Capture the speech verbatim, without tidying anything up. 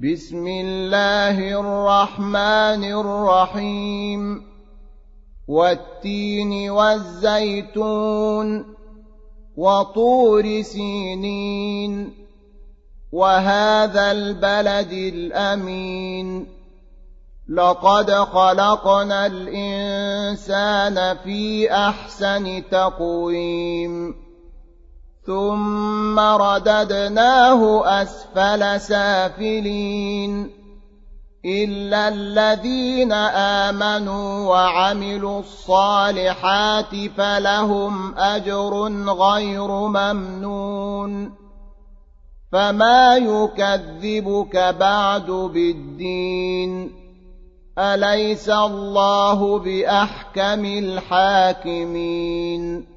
بسم الله الرحمن الرحيم والتين والزيتون وطور سينين وهذا البلد الأمين لقد خلقنا الإنسان في أحسن تقويم ثم رددناه أسفل سافلين إلا الذين آمنوا وعملوا الصالحات فلهم أجر غير ممنون فما يكذبك بعد بالدين أليس الله بأحكم الحاكمين